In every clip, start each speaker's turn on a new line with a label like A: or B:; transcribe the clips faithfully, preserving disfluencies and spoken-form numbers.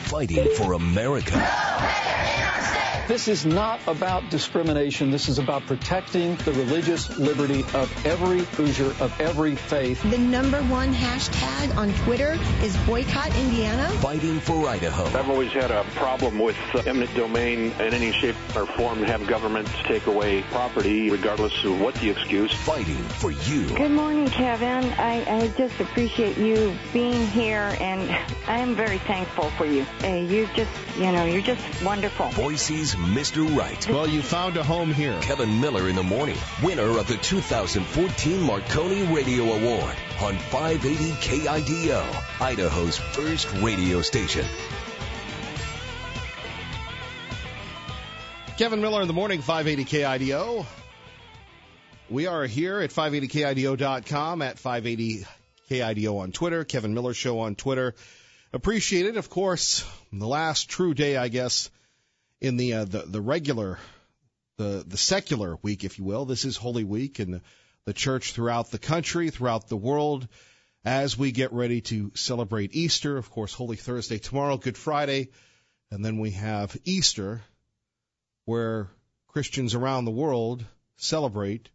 A: fighting for America.
B: This is not about discrimination. This is about protecting the religious liberty of every Hoosier, of every faith.
C: The number one hashtag on Twitter is Boycott Indiana.
A: Fighting for Idaho.
D: I've always had a problem with uh, eminent domain in any shape or form to have government take away property, regardless of what the excuse.
A: Fighting for you.
E: Good morning, Kevin. I, I just appreciate you being here, and I am very thankful for you. Uh, you just, you know, you're just wonderful.
A: Boise's Mister Right.
F: Well, you found a home here.
A: Kevin Miller in the morning, winner of the two thousand fourteen Marconi Radio Award on five eighty K I D O, Idaho's first radio station.
F: Kevin Miller in the morning, five eighty K I D O. We are here at five eighty K I D O dot com, at five eighty K I D O on Twitter, Kevin Miller Show on Twitter. Appreciate it. Of course, the last true day, I guess, in the, uh, the the regular, the the secular week, if you will. This is Holy Week, and the, the church throughout the country, throughout the world, as we get ready to celebrate Easter. Of course, Holy Thursday tomorrow, Good Friday, and then we have Easter, where Christians around the world celebrate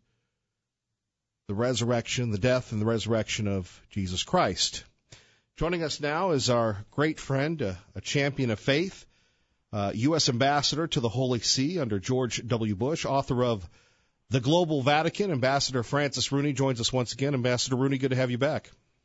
F: the resurrection, the death and the resurrection of Jesus Christ. Joining us now is our great friend, a, a champion of faith, Uh, U S Ambassador to the Holy See under George W. Bush, author of The Global Vatican. Ambassador Francis Rooney joins us once again. Ambassador Rooney, good to have you back.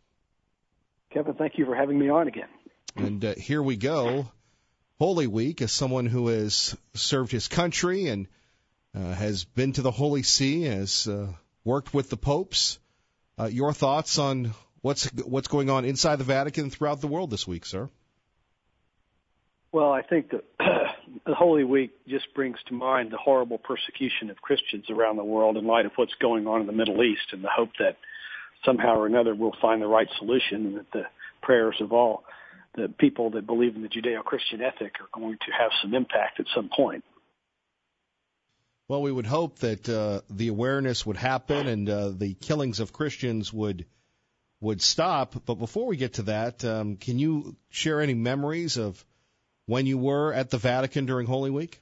G: Kevin, thank you for having me on again.
F: And uh, here we go. Holy Week, as someone who has served his country and uh, has been to the Holy See, has uh, worked with the popes. Uh, your thoughts on what's what's going on inside the Vatican and throughout the world this week, sir?
G: Well, I think that the Holy Week just brings to mind the horrible persecution of Christians around the world in light of what's going on in the Middle East, and the hope that somehow or another we'll find the right solution, and that the prayers of all the people that believe in the Judeo-Christian ethic are going to have some impact at some point.
F: Well, we would hope that uh, the awareness would happen and uh, the killings of Christians would would stop. But before we get to that, um, can you share any memories of when you were at the Vatican during Holy Week?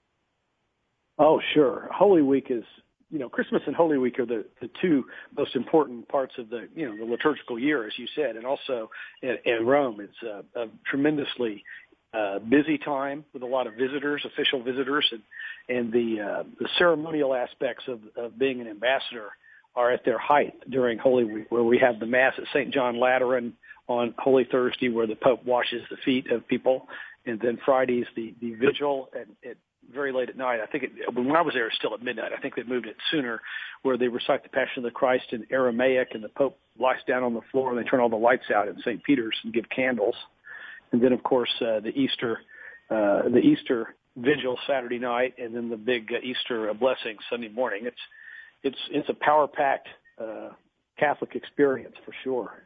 G: Oh, sure. Holy Week is, you know, Christmas and Holy Week are the, the two most important parts of the, you know, the liturgical year, as you said. And also in, in Rome, it's a, a tremendously uh, busy time with a lot of visitors, official visitors, and, and the, uh, the ceremonial aspects of, of being an ambassador are at their height during Holy Week, where we have the Mass at Saint John Lateran on Holy Thursday, where the Pope washes the feet of people. And then Friday's the, the vigil at, at very late at night. I think it, when I was there, it was still at midnight. I think they moved it sooner, where they recite the Passion of the Christ in Aramaic, and the Pope lies down on the floor, and they turn all the lights out at Saint Peter's and give candles. And then, of course, uh, the Easter uh, the Easter vigil Saturday night, and then the big uh, Easter uh, blessing Sunday morning. It's it's it's a power-packed uh, Catholic experience for sure.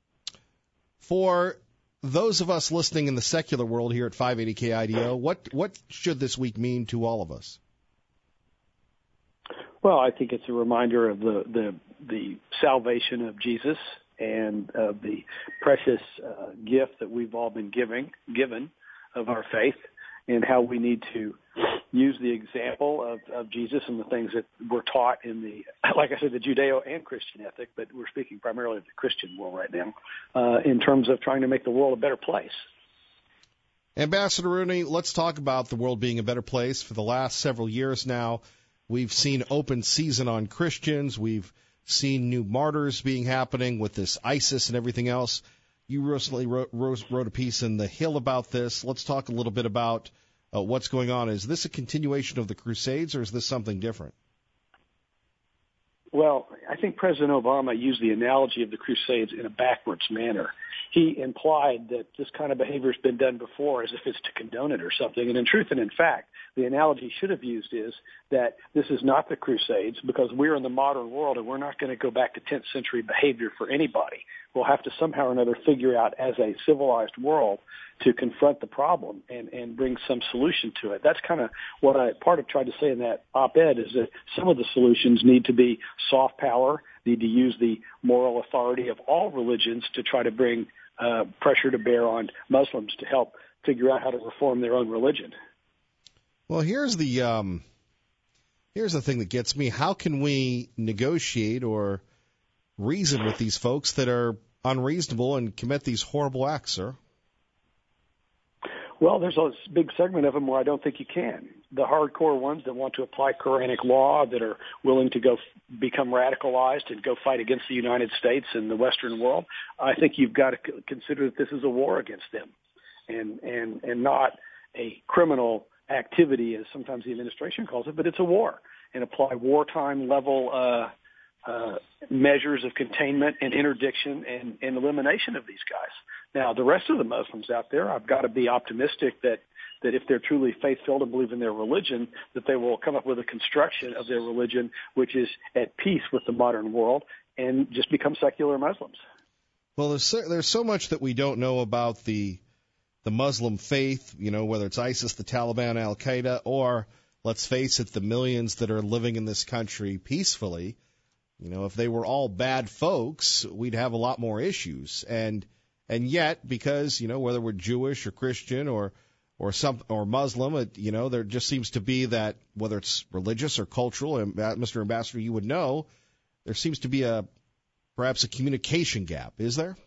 F: For those of us listening in the secular world here at five eighty K I D O, what what should this week mean to all of us?
G: Well, I think it's a reminder of the the, the salvation of Jesus and of the precious uh, gift that we've all been giving given of our faith, and how we need to use the example of, of Jesus and the things that we're taught in the, like I said, the Judeo and Christian ethic, but we're speaking primarily of the Christian world right now, uh, in terms of trying to make the world a better place.
F: Ambassador Rooney, let's talk about the world being a better place. For the last several years now, we've seen open season on Christians. We've seen new martyrs being happening with this ISIS and everything else. You recently wrote, wrote a piece in The Hill about this. Let's talk a little bit about uh, what's going on. Is this a continuation of the Crusades, or is this something different?
G: Well, I think President Obama used the analogy of the Crusades in a backwards manner. He implied that this kind of behavior has been done before, as if it's to condone it or something. And in truth and in fact, the analogy he should have used is that this is not the Crusades, because we're in the modern world and we're not going to go back to tenth century behavior for anybody. We'll have to somehow or another figure out as a civilized world to confront the problem and, and bring some solution to it. That's kind of what I part of tried to say in that op-ed, is that some of the solutions need to be soft power, need to use the moral authority of all religions to try to bring uh, pressure to bear on Muslims to help figure out how to reform their own religion.
F: Well, here's the um, here's the thing that gets me. How can we negotiate or reason with these folks that are unreasonable and commit these horrible acts, sir?
G: Well, there's a big segment of them where I don't think you can. The hardcore ones that want to apply Quranic law, that are willing to go f- become radicalized and go fight against the United States and the Western world, I think you've got to c- consider that this is a war against them, and and and not a criminal activity, as sometimes the administration calls it, but it's a war, and apply wartime level uh, uh, measures of containment and interdiction and, and elimination of these guys. Now, the rest of the Muslims out there, I've got to be optimistic that, that if they're truly faith-filled and believe in their religion, that they will come up with a construction of their religion which is at peace with the modern world and just become secular Muslims.
F: Well, there's so, there's so much that we don't know about the the Muslim faith, you know, whether it's ISIS, the Taliban, Al-Qaeda, or, let's face it, the millions that are living in this country peacefully. You know, if they were all bad folks, we'd have a lot more issues. And and yet, because, you know, whether we're Jewish or Christian or or some or Muslim, it, you know, there just seems to be that, whether it's religious or cultural, and Mister Ambassador, you would know, there seems to be a perhaps a communication gap. Is there?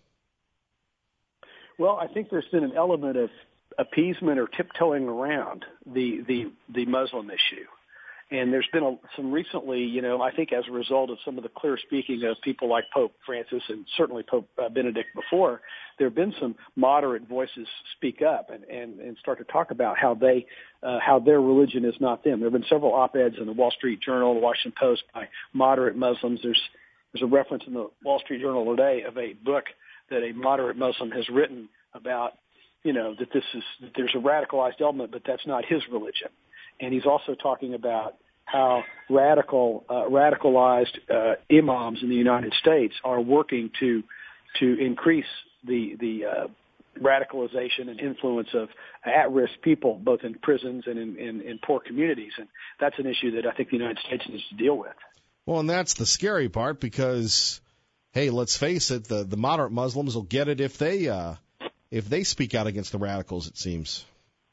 G: Well, I think there's been an element of appeasement or tiptoeing around the the, the Muslim issue. And there's been a, some recently, you know, I think as a result of some of the clear speaking of people like Pope Francis and certainly Pope uh, Benedict before, there have been some moderate voices speak up and, and, and start to talk about how they, uh, how their religion is not them. There have been several op-eds in the Wall Street Journal, the Washington Post by moderate Muslims. There's, there's a reference in the Wall Street Journal today of a book that a moderate Muslim has written about, you know, that this is, that there's a radicalized element, but that's not his religion. And he's also talking about how radical, uh, radicalized uh, imams in the United States are working to to increase the the uh, radicalization and influence of at-risk people, both in prisons and in, in, in poor communities. And that's an issue that I think the United States needs to deal with.
F: Well, and that's the scary part because, hey, let's face it, the, the moderate Muslims will get it if they uh, if they speak out against the radicals, it seems.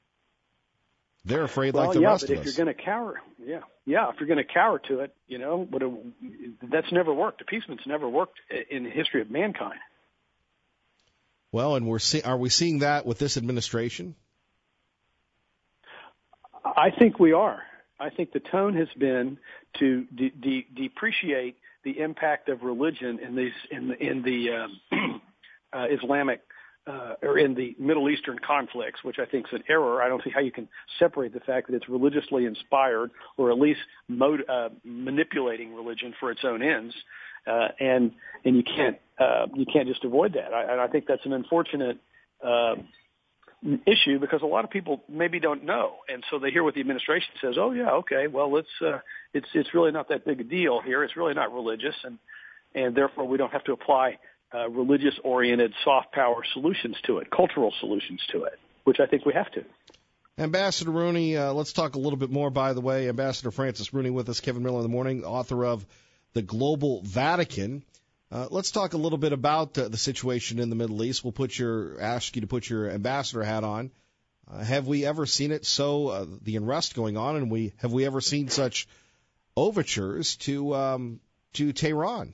F: They're afraid
G: well,
F: like the
G: yeah,
F: rest
G: but
F: of
G: if
F: us.
G: you're going to cower, yeah, yeah, if you're going to cower to it, you know, but it, that's never worked. Appeasement's never worked in the history of mankind.
F: Well, and we're see- are we seeing that with this administration?
G: I think we are. I think the tone has been to de- de- depreciate the impact of religion in these in the, in the um, uh, Islamic. Uh, or in the Middle Eastern conflicts, which I think is an error. I don't see how you can separate the fact that it's religiously inspired or at least mod- uh, manipulating religion for its own ends, uh, and and you can't uh, you can't just avoid that. I, and I think that's an unfortunate uh, issue because a lot of people maybe don't know, and so they hear what the administration says. Oh yeah, okay, well it's uh, it's it's really not that big a deal here. It's really not religious, and and therefore we don't have to apply Uh, religious-oriented soft power solutions to it, cultural solutions to it, which I think we have to.
F: Ambassador Rooney, uh, let's talk a little bit more, by the way. Ambassador Francis Rooney with us, Kevin Miller in the Morning, author of The Global Vatican. Uh, let's talk a little bit about uh, the situation in the Middle East. We'll put your ask you to put your ambassador hat on. Uh, have we ever seen it so, uh, the unrest going on, and we have we ever seen such overtures to um, to Tehran?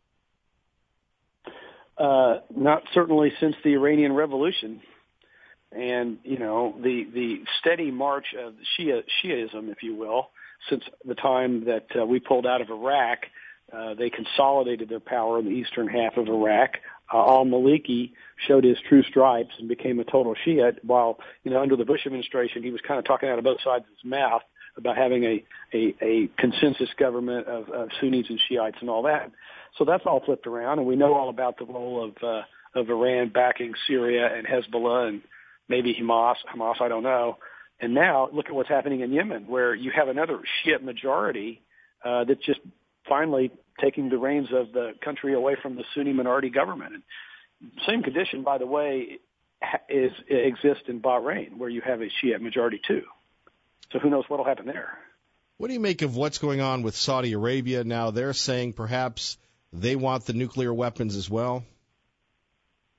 G: Uh, not certainly since the Iranian Revolution. And, you know, the, the steady march of Shia, Shiaism, if you will, since the time that uh, we pulled out of Iraq, uh, they consolidated their power in the eastern half of Iraq. Uh, al-Maliki showed his true stripes and became a total Shiite, while, you know, under the Bush administration, he was kind of talking out of both sides of his mouth about having a, a, a consensus government of, of Sunnis and Shiites and all that. So that's all flipped around, and we know all about the role of uh, of Iran backing Syria and Hezbollah and maybe Hamas, Hamas, I don't know. And now look at what's happening in Yemen, where you have another Shiite majority uh, that's just finally taking the reins of the country away from the Sunni minority government. And same condition, by the way, is exists in Bahrain, where you have a Shiite majority too. So who knows what will happen there?
F: What do you make of what's going on with Saudi Arabia now? They're saying perhaps they want the nuclear weapons as well.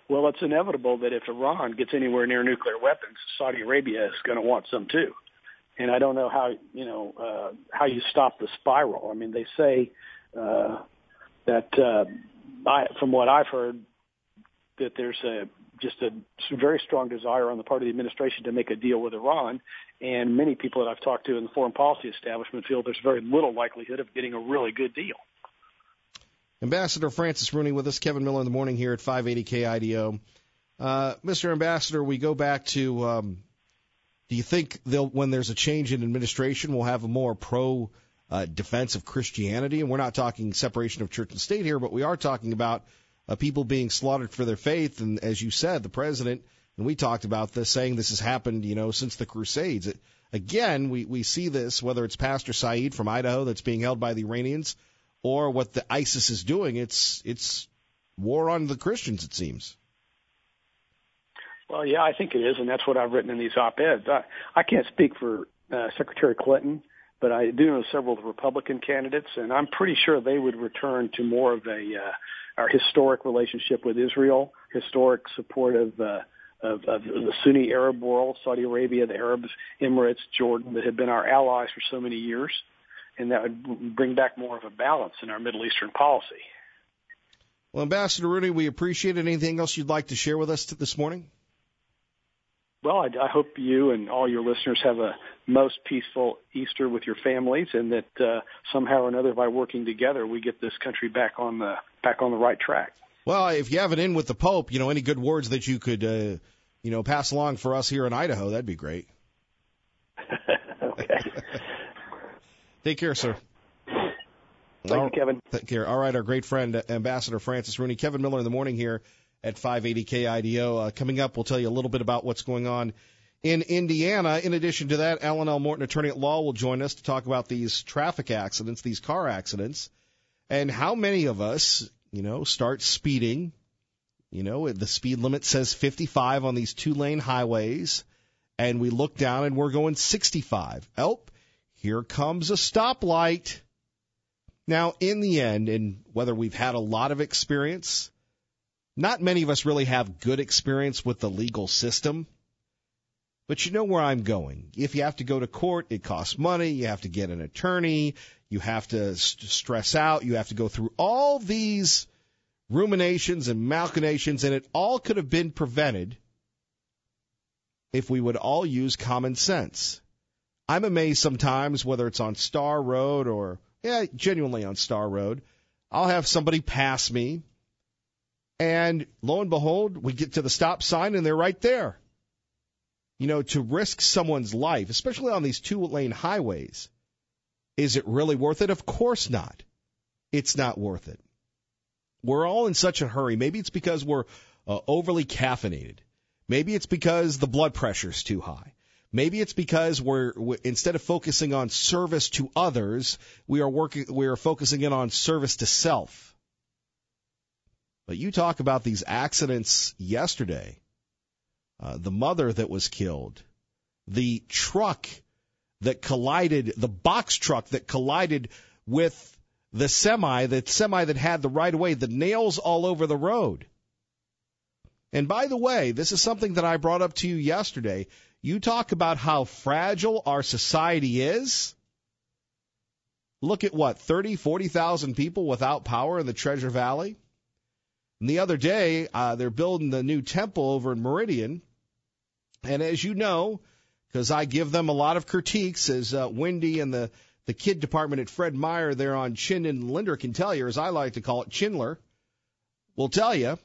G: well, it's inevitable that if Iran gets anywhere near nuclear weapons, Saudi Arabia is going to want some too. And I don't know how, you know, uh, how you stop the spiral. I mean, they say uh, that, uh, I, from what I've heard, that there's a just a very strong desire on the part of the administration to make a deal with Iran. And many people that I've talked to in the foreign policy establishment feel there's very little likelihood of getting a really good deal.
F: Ambassador Francis Rooney with us, Kevin Miller in the morning here at five eighty K I D O. Uh, Mister Ambassador, we go back to, um, do you think they'll, when there's a change in administration, we'll have a more pro uh, defense of Christianity? And we're not talking separation of church and state here, but we are talking about uh, people being slaughtered for their faith. And as you said, the president, and we talked about this, saying this has happened, you know, since the Crusades. It, again, we, we see this, whether it's Pastor Saeed from Idaho that's being held by the Iranians or what the ISIS is doing. It's it's war on the Christians, it seems.
G: Well, yeah, I think it is, and that's what I've written in these op-eds. I, I can't speak for uh, Secretary Clinton, but I do know several of the Republican candidates, and I'm pretty sure they would return to more of a uh, our historic relationship with Israel, historic support of, uh, of, of the Sunni Arab world, Saudi Arabia, the Arab Emirates, Jordan, that have been our allies for so many years, and that would bring back more of a balance in our Middle Eastern policy.
F: Well, Ambassador Rooney, we appreciate it. Anything else you'd like to share with us this morning?
G: Well, I, I hope you and all your listeners have a most peaceful Easter with your families, and that uh, somehow or another, by working together, we get this country back on the back on the right track.
F: Well, if you have it in with the Pope, you know, any good words that you could, uh, you know, pass along for us here in Idaho, that'd be great.
G: Okay.
F: Take care, sir.
G: Thank
F: all,
G: you, Kevin.
F: Take care. All right, our great friend, Ambassador Francis Rooney. Kevin Miller in the morning here at five eighty K I D O. Uh, coming up, we'll tell you a little bit about what's going on in Indiana. In addition to that, Alan L. Morton, attorney at law, will join us to talk about these traffic accidents, these car accidents, and how many of us, you know, start speeding. You know, the speed limit says fifty-five on these two-lane highways, and we look down and we're going sixty-five. Oh, here comes a stoplight. Now, in the end, and whether we've had a lot of experience, not many of us really have good experience with the legal system. But you know where I'm going. If you have to go to court, it costs money. You have to get an attorney. You have to st- stress out. You have to go through all these ruminations and machinations, and it all could have been prevented if we would all use common sense. I'm amazed sometimes, whether it's on Star Road or, yeah, genuinely on Star Road, I'll have somebody pass me, and lo and behold, we get to the stop sign, and they're right there. You know, to risk someone's life, especially on these two-lane highways, is it really worth it? Of course not. It's not worth it. We're all in such a hurry. Maybe it's because we're uh, overly caffeinated. Maybe it's because the blood pressure's too high. Maybe it's because we're, we're instead of focusing on service to others, we are working we are focusing in on service to self. But you talk about these accidents yesterday. Uh, the mother that was killed, the truck that collided, the box truck that collided with the semi, the semi that had the right of way, the nails all over the road. And by the way, this is something that I brought up to you yesterday. You talk about how fragile our society is. Look at what, thirty, forty thousand people without power in the Treasure Valley? And the other day, uh, they're building the new temple over in Meridian. And as you know, because I give them a lot of critiques, as uh, Wendy and the, the kid department at Fred Meyer there on Chin and Linder can tell you, or as I like to call it, Chinler, will tell you,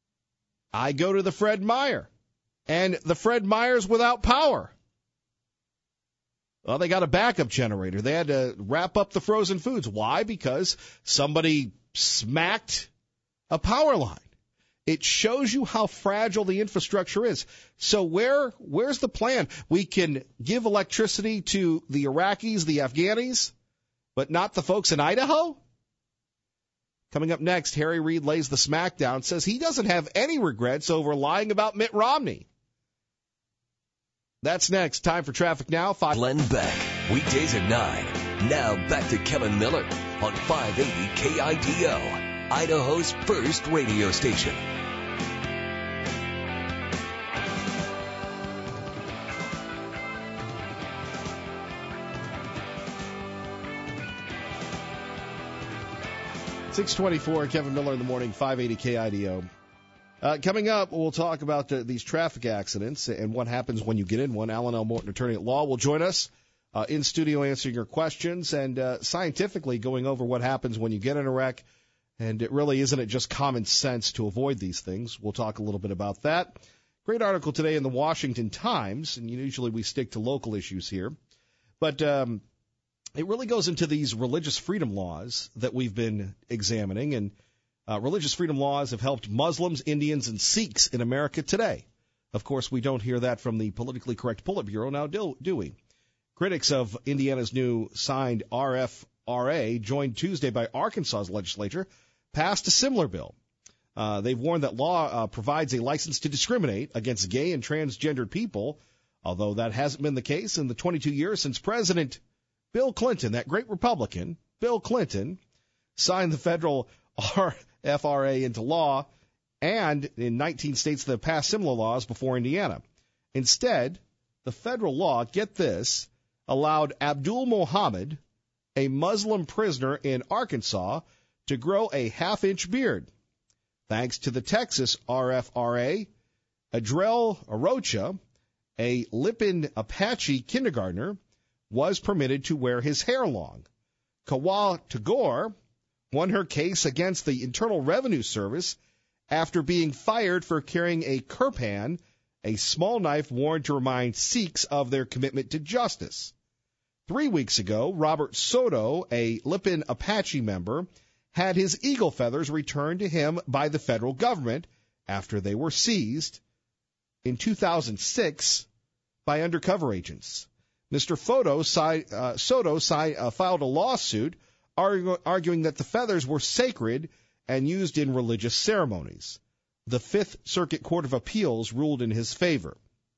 F: I go to the Fred Meyer. And the Fred Meyer's without power. Well, they got a backup generator. They had to wrap up the frozen foods. Why? Because somebody smacked a power line. It shows you how fragile the infrastructure is. So where where's the plan? We can give electricity to the Iraqis, the Afghanis, but not the folks in Idaho? Coming up next, Harry Reid lays the smackdown, says he doesn't have any regrets over lying about Mitt Romney. That's next. Time for Traffic Now. Five.
A: Glenn Beck, weekdays at nine. Now back to Kevin Miller on five eighty K I D O, Idaho's first radio station.
F: six twenty-four, Kevin Miller in the morning, five eighty K I D O. Uh, coming up, we'll talk about uh, these traffic accidents and what happens when you get in one. Alan L. Morton, attorney at law, will join us uh, in studio answering your questions and uh, scientifically going over what happens when you get in a wreck. And it really isn't it just common sense to avoid these things. We'll talk a little bit about that. Great article today in the Washington Times, and usually we stick to local issues here. But um, it really goes into these religious freedom laws that we've been examining, and uh, religious freedom laws have helped Muslims, Indians, and Sikhs in America today. Of course, we don't hear that from the politically correct Politburo now, do, do we? Critics of Indiana's new signed R F R A, joined Tuesday by Arkansas's legislature, passed a similar bill. Uh, they've warned that law uh, provides a license to discriminate against gay and transgendered people, although that hasn't been the case in the twenty-two years since President Bill Clinton, that great Republican, Bill Clinton, signed the federal R F R A into law, and in nineteen states that have passed similar laws before Indiana. Instead, the federal law, get this, allowed Abdul Muhammad, a Muslim prisoner in Arkansas, to grow a half-inch beard. Thanks to the Texas R F R A, Adrel Arocha, a Lipan Apache kindergartner, was permitted to wear his hair long. Kawa Tagore won her case against the Internal Revenue Service after being fired for carrying a kirpan, a small knife worn to remind Sikhs of their commitment to justice. Three weeks ago, Robert Soto, a Lipan Apache member, had his eagle feathers returned to him by the federal government after they were seized in two thousand six by undercover agents. Mister Foto, uh, Soto uh, filed a lawsuit argu- arguing that the feathers were sacred and used in religious ceremonies. The Fifth Circuit Court of Appeals ruled in his favor.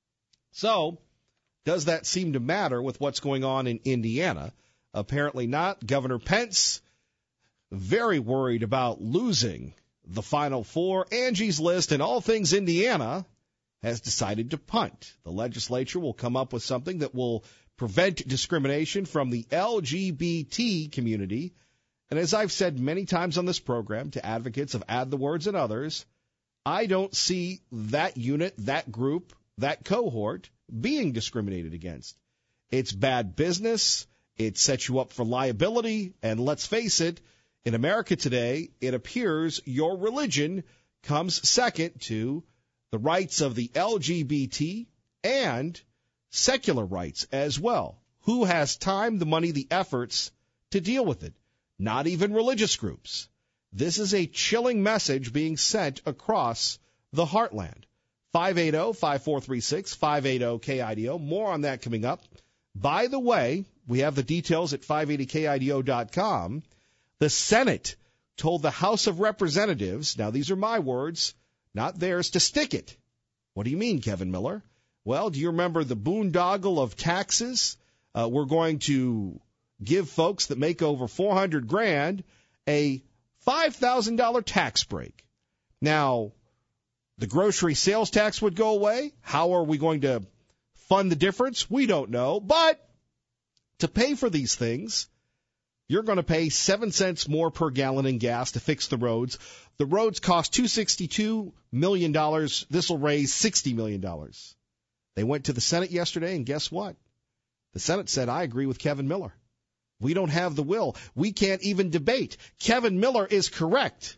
F: So, does that seem to matter with what's going on in Indiana? Apparently not. Governor Pence, very worried about losing the Final Four, Angie's List, and all things Indiana, has decided to punt. The legislature will come up with something that will prevent discrimination from the L G B T community. And as I've said many times on this program to advocates of Add the Words and others, I don't see that unit, that group, that cohort being discriminated against. It's bad business. It sets you up for liability. And let's face it, in America today, it appears your religion comes second to the rights of the L G B T and secular rights as well. Who has time, the money, the efforts to deal with it? Not even religious groups. This is a chilling message being sent across the heartland. five eight zero, five four three six, five eight zero K I D O. More on that coming up. By the way, we have the details at five eighty K I D O dot com. The Senate told the House of Representatives, now these are my words, not theirs, to stick it. What do you mean, Kevin Miller? Well, do you remember the boondoggle of taxes? Uh, we're going to give folks that make over four hundred grand a five thousand dollars tax break. Now, the grocery sales tax would go away. How are we going to fund the difference? We don't know. But to pay for these things, you're going to pay seven cents more per gallon in gas to fix the roads. The roads cost two hundred sixty-two million dollars. This will raise sixty million dollars. They went to the Senate yesterday, and guess what? The Senate said, I agree with Kevin Miller. We don't have the will. We can't even debate. Kevin Miller is correct.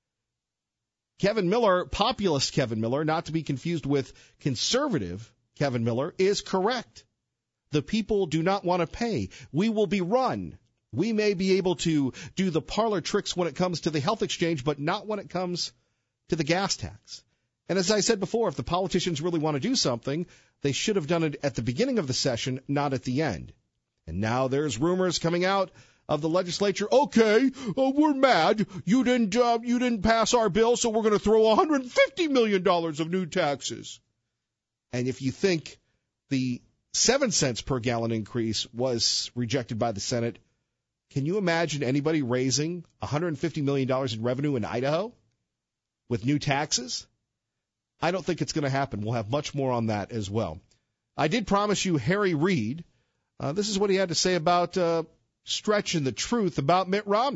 F: Kevin Miller, populist Kevin Miller, not to be confused with conservative Kevin Miller, is correct. The people do not want to pay. We will be run. We may be able to do the parlor tricks when it comes to the health exchange, but not when it comes to the gas tax. And as I said before, if the politicians really want to do something, they should have done it at the beginning of the session, not at the end. And now there's rumors coming out of the legislature. Okay, uh, we're mad. You didn't uh, you didn't pass our bill, so we're going to throw one hundred fifty million dollars of new taxes. And if you think the seven cents per gallon increase was rejected by the Senate, can you imagine anybody raising one hundred fifty million dollars in revenue in Idaho with new taxes? I don't think it's going to happen. We'll have much more on that as well. I did promise you Harry Reid. Uh, this is what he had to say about uh, stretching the truth about Mitt Romney.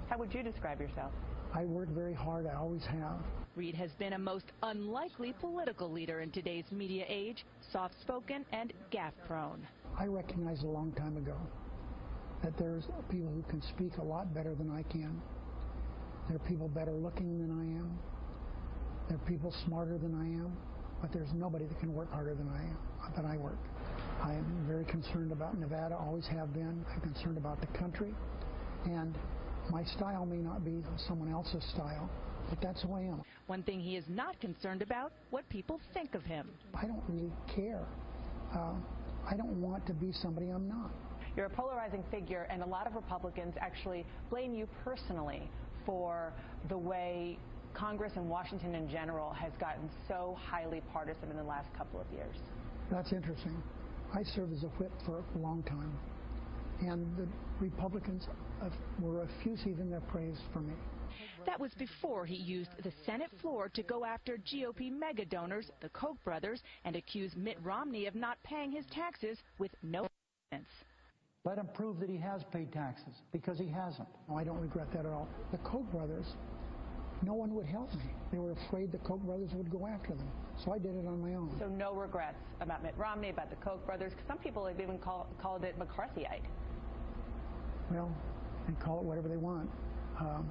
H: How would you describe yourself?
I: I work very hard. I always have.
H: Reed has been a most unlikely political leader in today's media age, soft-spoken and gaffe-prone.
I: I recognized a long time ago that there's people who can speak a lot better than I can. There are people better looking than I am. There are people smarter than I am. But there's nobody that can work harder than I am, than I work. I am very concerned about Nevada, always have been. I'm concerned about the country. And my style may not be someone else's style, but that's who I am.
H: One thing he is not concerned about, what people think of him.
I: I don't really care. Uh, I don't want to be somebody I'm not.
H: You're a polarizing figure, and a lot of Republicans actually blame you personally for the way Congress and Washington in general has gotten so highly partisan in the last couple of years.
I: That's interesting. I served as a whip for a long time, and the Republicans were effusive in their praise for me.
H: That was before he used the Senate floor to go after G O P mega donors, the Koch brothers, and accuse Mitt Romney of not paying his taxes with no evidence.
I: Let him prove that he has paid taxes, because he hasn't. No, I don't regret that at all. The Koch brothers, no one would help me. They were afraid the Koch brothers would go after them. So I did it on my own.
H: So no regrets about Mitt Romney, about the Koch brothers. Some people have even call, called it McCarthyite.
I: Well, they call it whatever they want. Um,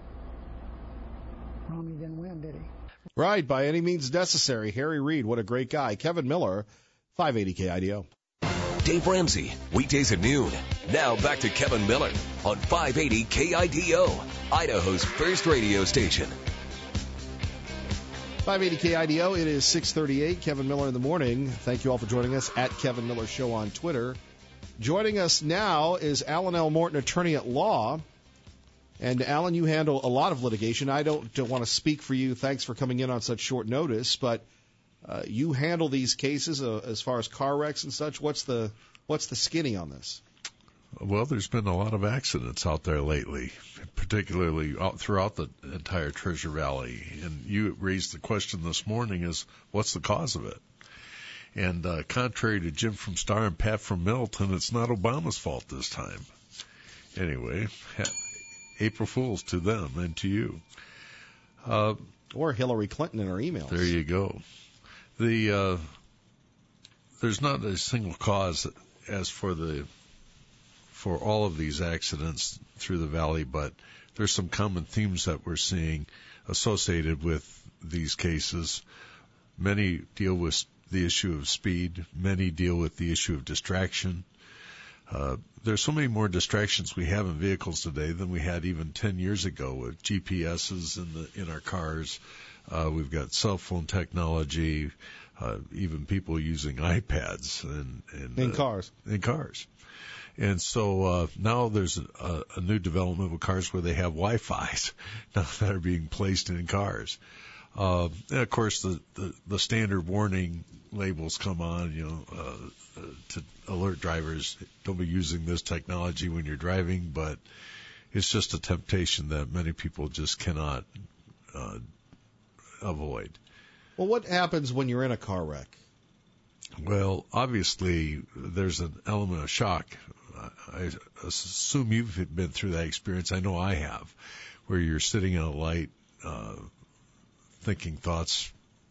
I: Romney didn't win, did he?
F: Right, by any means necessary. Harry Reid, what a great guy. Kevin Miller, five eighty K I D O.
A: Dave Ramsey, weekdays at noon. Now back to Kevin Miller on five eighty K I D O, Idaho's first radio station.
F: five eighty K I D O, it is six thirty-eight. Kevin Miller in the morning. Thank you all for joining us at Kevin Miller Show on Twitter. Joining us now is Alan L. Morton, attorney at law. And, Alan, you handle a lot of litigation. I don't, don't want to speak for you. Thanks for coming in on such short notice. But uh, you handle these cases uh, as far as car wrecks and such. What's the what's the skinny on this?
J: Well, there's been a lot of accidents out there lately, particularly out throughout the entire Treasure Valley. And you raised the question this morning is, what's the cause of it? And uh, contrary to Jim from Star and Pat from Middleton, it's not Obama's fault this time. Anyway, April Fools to them and to you. Uh,
F: or Hillary Clinton in her emails.
J: There you go. The uh, there's not a single cause as for the for all of these accidents through the valley, but there's some common themes that we're seeing associated with these cases. Many deal with the issue of speed. Many deal with the issue of distraction. Uh, there's so many more distractions we have in vehicles today than we had even ten years ago with G P S's in the in our cars. Uh, we've got cell phone technology, uh, even people using iPads and, and
F: in
J: uh,
F: cars.
J: In cars. And so uh, now there's a, a new development with cars where they have Wi-Fi's now that are being placed in cars. Uh, and of course, the, the, the standard warning labels come on, you know, uh, uh, to alert drivers, don't be using this technology when you're driving, but it's just a temptation that many people just cannot uh, avoid.
F: Well, what happens when you're in a car wreck?
J: Well, obviously, there's an element of shock. I assume you've been through that experience. I know I have, where you're sitting in a light, uh, thinking thoughts,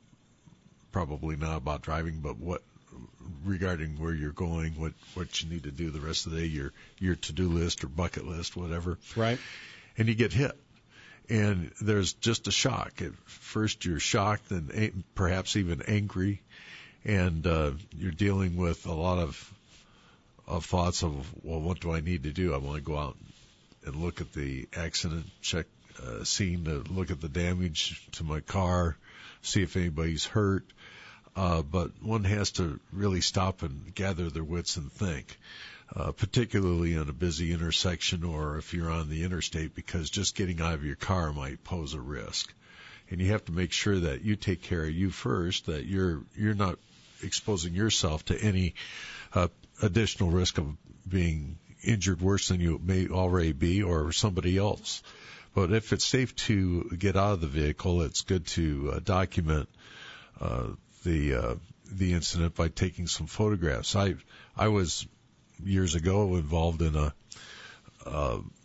J: probably not about driving, but what regarding where you're going, what, what you need to do the rest of the day, your your to-do list or bucket list, whatever.
F: Right.
J: And you get hit. And there's just a shock. At first you're shocked and perhaps even angry, and uh, you're dealing with a lot of of thoughts of, well, what do I need to do? I want to go out and look at the accident, check uh, scene to look at the damage to my car, see if anybody's hurt. Uh, but one has to really stop and gather their wits and think, uh, particularly on a busy intersection or if you're on the interstate, because just getting out of your car might pose a risk. And you have to make sure that you take care of you first, that you're you're not exposing yourself to any uh, additional risk of being injured worse than you may already be or somebody else. But if it's safe to get out of the vehicle, it's good to uh, document uh, the uh, the incident by taking some photographs. I I was years ago involved in a uh,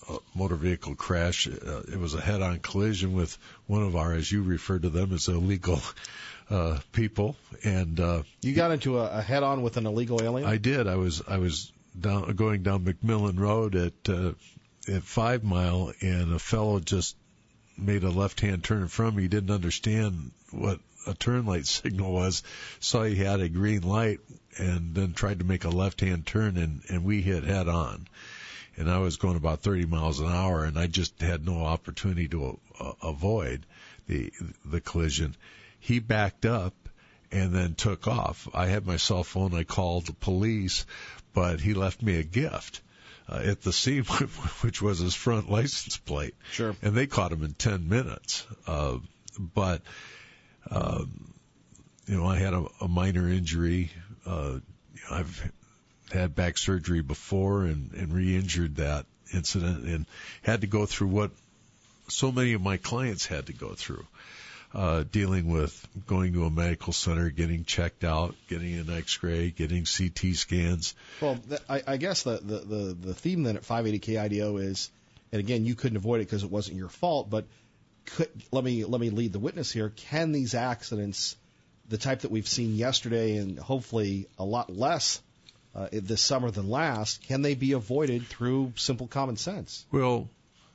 J: a motor vehicle crash. Uh, it was a head-on collision with one of our, as you refer to them, as illegal uh, people. And uh,
F: you got into a, a head-on with an illegal alien?
J: I did. I was I was down going down McMillan Road at uh, at Five Mile, and a fellow just made a left-hand turn in front of me. He didn't understand what a turn light signal was, saw he had a green light, and then tried to make a left-hand turn, and, and we hit head-on. And I was going about thirty miles an hour, and I just had no opportunity to uh, avoid the the collision. He backed up and then took off. I had my cell phone. I called the police, but he left me a gift uh, at the scene, which was his front license plate.
F: Sure.
J: And they caught him in ten minutes. Uh, but, um, you know, I had a, a minor injury. Uh, I've had back surgery before and, and re-injured that incident and had to go through what so many of my clients had to go through, uh, dealing with going to a medical center, getting checked out, getting an x-ray, getting C T scans.
F: Well, th- I, I guess the, the, the, the theme then at five eighty K I D O is, and again, you couldn't avoid it because it wasn't your fault, but could, let me let me lead the witness here. Can these accidents, the type that we've seen yesterday and hopefully a lot less Uh, this summer than last, can they be avoided through simple common sense?
J: Well,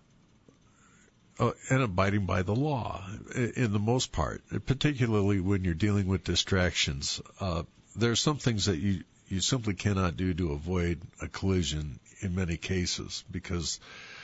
J: uh, and abiding by the law, in the most part, particularly when you're dealing with distractions. Uh, there are some things that you, you simply cannot do to avoid a collision in many cases because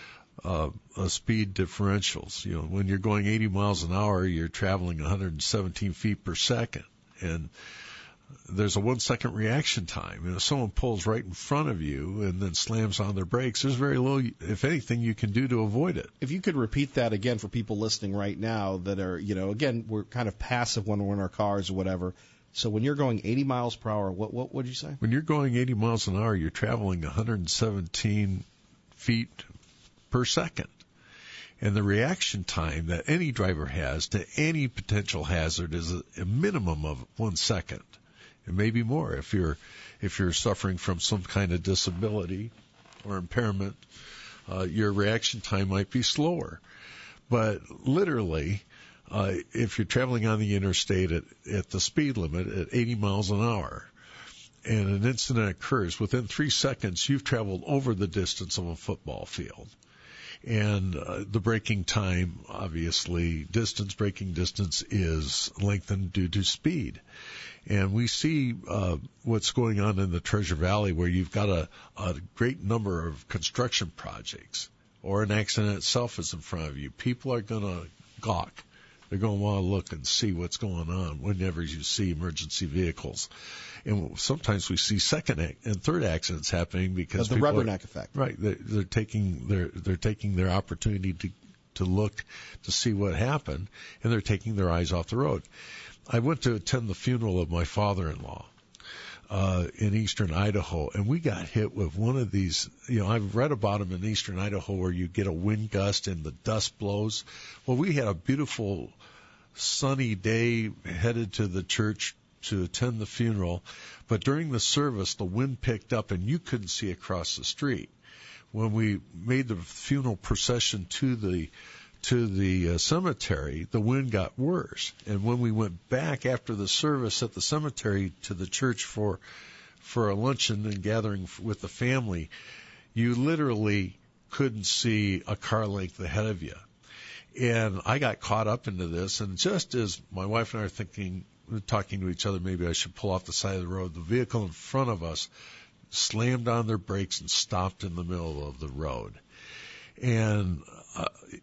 J: uh, of speed differentials. You know, when you're going eighty miles an hour, you're traveling one hundred seventeen feet per second, and there's a one-second reaction time. And if someone pulls right in front of you and then slams on their brakes, there's very little, if anything, you can do to avoid it.
F: If you could repeat that again for people listening right now that are, you know, again, we're kind of passive when we're in our cars or whatever. So when you're going eighty miles per hour, what what would you say?
J: When you're going eighty miles an hour, you're traveling one hundred seventeen feet per second. And the reaction time that any driver has to any potential hazard is a, a minimum of one second. And maybe more if you're if you're suffering from some kind of disability or impairment, uh, your reaction time might be slower. But literally, uh, if you're traveling on the interstate at, at the speed limit at eighty miles an hour, and an incident occurs, within three seconds you've traveled over the distance of a football field. And uh, the braking time, obviously, distance, braking distance is lengthened due to speed. And we see uh, what's going on in the Treasure Valley where you've got a, a great number of construction projects or an accident itself is in front of you. People are going to gawk. They're going to want to look and see what's going on whenever you see emergency vehicles. And sometimes we see second and third accidents happening because
F: the
J: people
F: rubberneck
J: are,
F: effect.
J: Right. They're, they're taking their they're taking their opportunity to to look to see what happened, and they're taking their eyes off the road. I went to attend the funeral of my father-in-law uh, in eastern Idaho, and we got hit with one of these. You know, I've read about them in eastern Idaho where you get a wind gust and the dust blows. Well, we had a beautiful sunny day headed to the church to attend the funeral, but during the service, the wind picked up and you couldn't see across the street. When we made the funeral procession to the to the uh, cemetery, the wind got worse. And when we went back after the service at the cemetery to the church for for a luncheon and gathering f- with the family, you literally couldn't see a car length ahead of you. And I got caught up into this, and just as my wife and I are thinking, talking to each other, maybe I should pull off the side of the road, the vehicle in front of us slammed on their brakes and stopped in the middle of the road. And uh,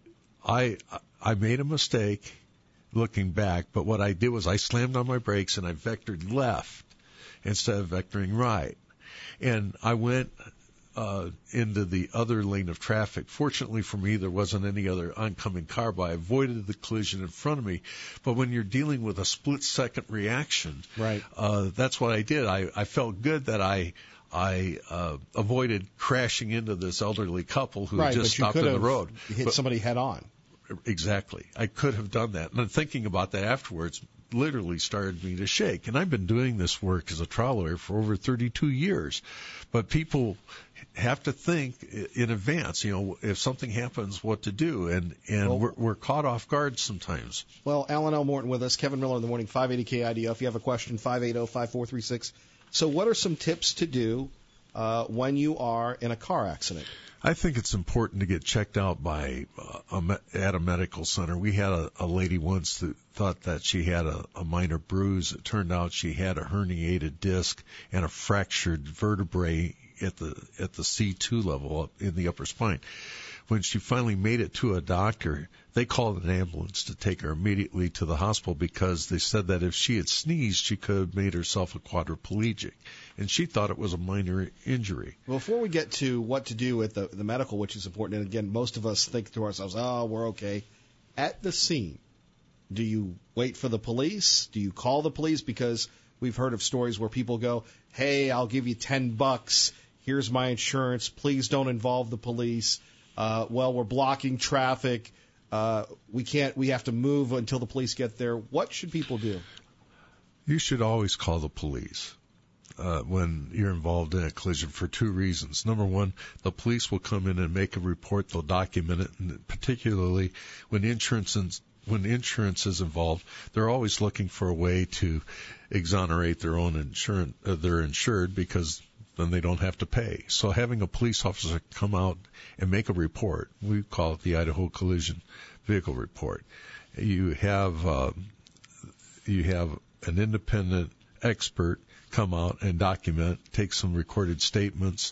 J: I I made a mistake looking back, but what I did was I slammed on my brakes and I vectored left instead of vectoring right. And I went uh, into the other lane of traffic. Fortunately for me, there wasn't any other oncoming car, but I avoided the collision in front of me. But when you're dealing with a split-second reaction,
F: right,
J: uh, that's what I did. I, I felt good that I I uh, avoided crashing into this elderly couple who
F: right,
J: had just stopped in the road.
F: Hit
J: but,
F: somebody head on.
J: Exactly. I could have done that. And I'm thinking about that afterwards. literally started me to shake. And I've been doing this work as a trial lawyer for over thirty-two years. But people have to think in advance, you know, if something happens, what to do. And, and well, we're, we're caught off guard sometimes.
F: Well, Alan L. Morton with us, Kevin Miller in the morning, five eighty K I D O. If you have a question, five eight zero, five four three six. So what are some tips to do uh, when you are in a car accident?
J: I think it's important to get checked out by uh, a, at a medical center. We had a, a lady once that thought that she had a, a minor bruise. It turned out she had a herniated disc and a fractured vertebrae at the at the C two level up in the upper spine. When she finally made it to a doctor, they called an ambulance to take her immediately to the hospital because they said that if she had sneezed, she could have made herself a quadriplegic. And she thought it was a minor injury.
F: Well, before we get to what to do with the, the medical, which is important, and again, most of us think to ourselves, oh, we're okay. At the scene, do you wait for the police? Do you call the police? Because we've heard of stories where people go, hey, I'll give you ten bucks. Here's my insurance. Please don't involve the police. Uh, well, we're blocking traffic. Uh, we can't. We have to move until the police get there. What should people do?
J: You should always call the police uh, when you're involved in a collision for two reasons. Number one, the police will come in and make a report. They'll document it, and particularly when insurance and when insurance is involved, they're always looking for a way to exonerate their own insurance, uh, their insured, because then they don't have to pay. So having a police officer come out and make a report, we call it the Idaho Collision Vehicle Report. You have uh, you have an independent expert come out and document, take some recorded statements,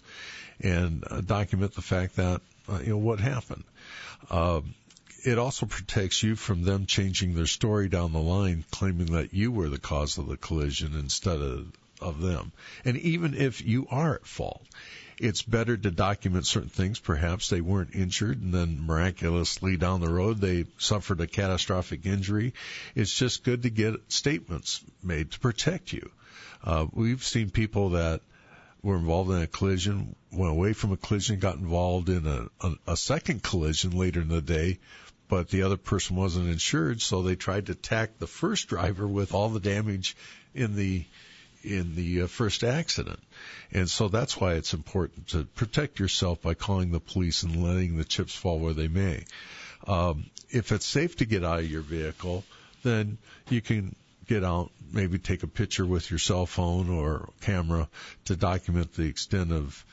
J: and uh, document the fact that uh, you know what happened. Uh, it also protects you from them changing their story down the line, claiming that you were the cause of the collision instead of of them. And even if you are at fault, it's better to document certain things. Perhaps they weren't injured and then miraculously down the road they suffered a catastrophic injury. It's just good to get statements made to protect you. Uh, we've seen people that were involved in a collision, went away from a collision, got involved in a, a, a second collision later in the day, but the other person wasn't insured, so they tried to tack the first driver with all the damage in the in the uh, first accident. And so that's why it's important to protect yourself by calling the police and letting the chips fall where they may. Um, if it's safe to get out of your vehicle, then you can get out, maybe take a picture with your cell phone or camera to document the extent of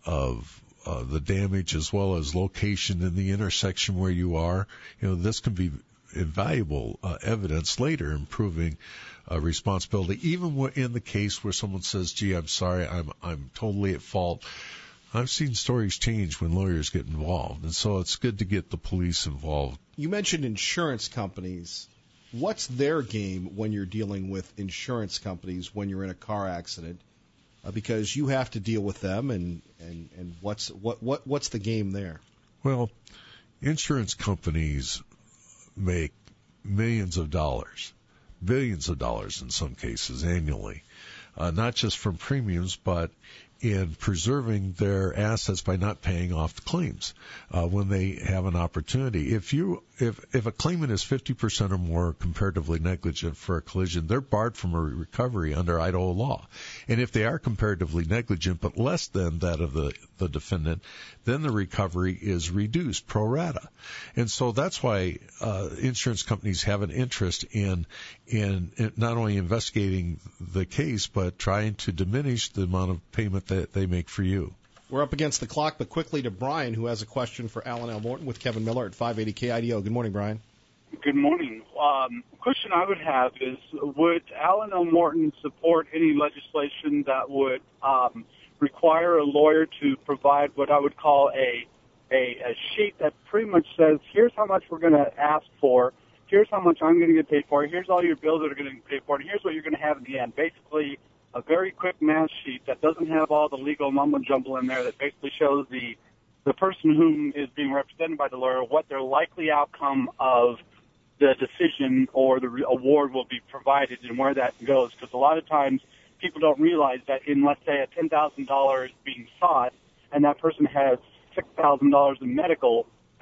J: of uh, the damage as well as location in the intersection where you are. You know, this can be invaluable uh, evidence later in proving uh, responsibility, even in the case where someone says, gee, I'm sorry, I'm I'm totally at fault. I've seen stories change when lawyers get involved, and so it's good to get the police involved.
F: You mentioned insurance companies. What's their game when you're dealing with insurance companies when you're in a car accident? Uh, because you have to deal with them, and, and, and what's what, what what's the game there?
J: Well, insurance companies make millions of dollars, billions of dollars in some cases annually, uh, not just from premiums, but in preserving their assets by not paying off the claims uh, when they have an opportunity. If you if if a claimant is fifty percent or more comparatively negligent for a collision, they're barred from a recovery under Idaho law. And if they are comparatively negligent but less than that of the, the defendant, then the recovery is reduced pro rata. And so that's why uh, insurance companies have an interest in in not only investigating the case but trying to diminish the amount of payment that they make for you.
F: We're up against the clock, but quickly to Brian, who has a question for Alan L. Morton with Kevin Miller at five eighty K I D O. Good morning, Brian.
K: Good morning. Um, question I would have is, would Alan L. Morton support any legislation that would um, require a lawyer to provide what I would call a, a, a sheet that pretty much says, here's how much we're going to ask for, here's how much I'm going to get paid for, here's all your bills that are going to get paid for, and here's what you're going to have in the end. Basically, a very quick math sheet that doesn't have all the legal mumbo-jumbo in there, that basically shows the the person whom is being represented by the lawyer what their likely outcome of the decision or the re- award will be provided and where that goes. Because a lot of times people don't realize that in, let's say, a ten thousand dollars being sought and that person has six thousand dollars in medical,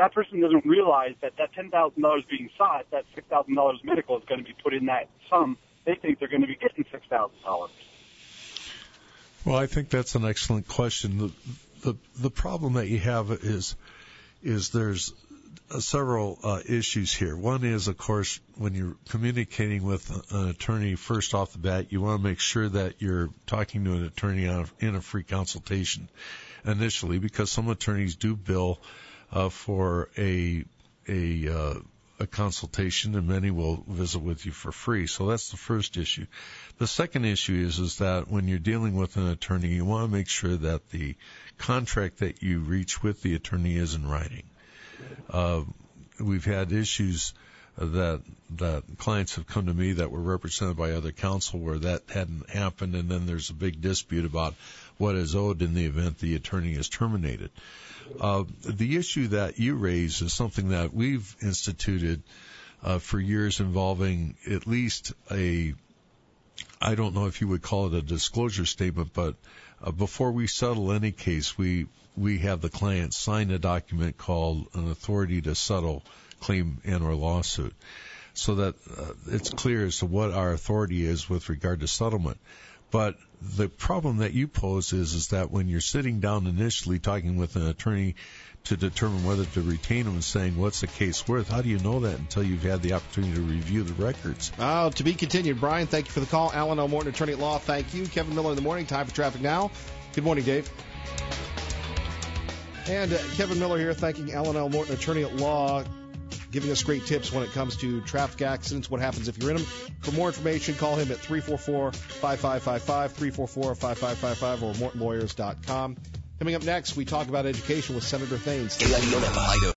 K: that person doesn't realize that that ten thousand dollars being sought, that six thousand dollars medical is going to be put in that sum. They think they're going to be getting six thousand dollars.
J: Well, I think that's an excellent question. The, the, the problem that you have is, is there's uh, several uh, issues here. One is, of course, when you're communicating with an attorney, first off the bat, you want to make sure that you're talking to an attorney on a, in a free consultation initially, because some attorneys do bill uh, for a a uh, a consultation, and many will visit with you for free. So that's the first issue. The second issue is is that when you're dealing with an attorney, you want to make sure that the contract that you reach with the attorney is in writing. Uh, we've had issues that that clients have come to me that were represented by other counsel where that hadn't happened, and then there's a big dispute about what is owed in the event the attorney is terminated. Uh, the issue that you raise is something that we've instituted uh, for years, involving at least a, I don't know if you would call it a disclosure statement, but uh, before we settle any case, we we have the client sign a document called an authority to settle claim and or lawsuit, so that uh, it's clear as to what our authority is with regard to settlement. But the problem that you pose is, is that when you're sitting down initially talking with an attorney to determine whether to retain him and saying, what's the case worth, how do you know that until you've had the opportunity to review the records?
F: Uh, to be continued. Brian, thank you for the call. Alan L. Morton, attorney at law, thank you. Kevin Miller in the morning. Time for traffic now. Good morning, Dave. And uh, Kevin Miller here thanking Alan L. Morton, attorney at law, giving us great tips when it comes to traffic accidents, what happens if you're in them. For more information, call him at three four four, five five five five, three four four, five five five five, or morton lawyers dot com. Coming up next, we talk about education with Senator Thaines.